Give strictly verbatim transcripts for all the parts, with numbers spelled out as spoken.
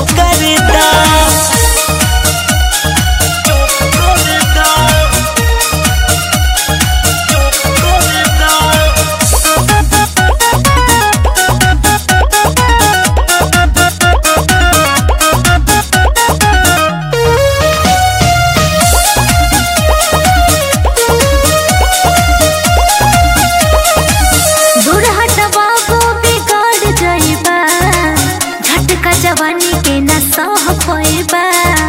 करदा जवानी के न सह खोइबा।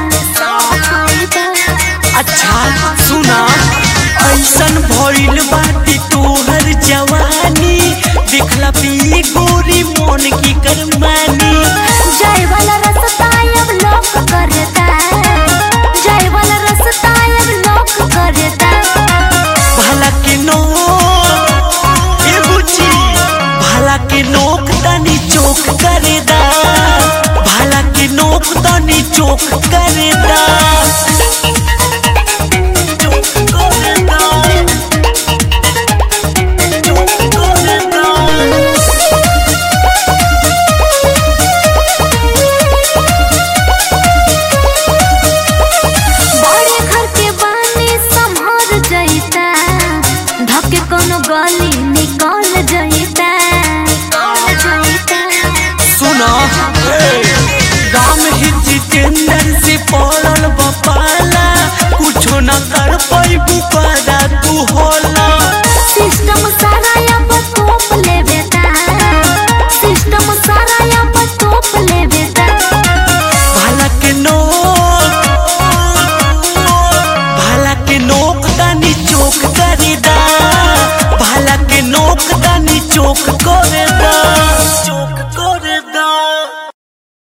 अच्छा सुना ऐसन भइल बाटी तोहर जवानी देखला पी गोरी मन की करमानी जाए वाला रास्ता अब लोक करता जाए वाला रास्ता अब लोक करता भला के नोक ए बुची भला के नोक तनी चोक करदा भला के नोक तनी चोक करदा।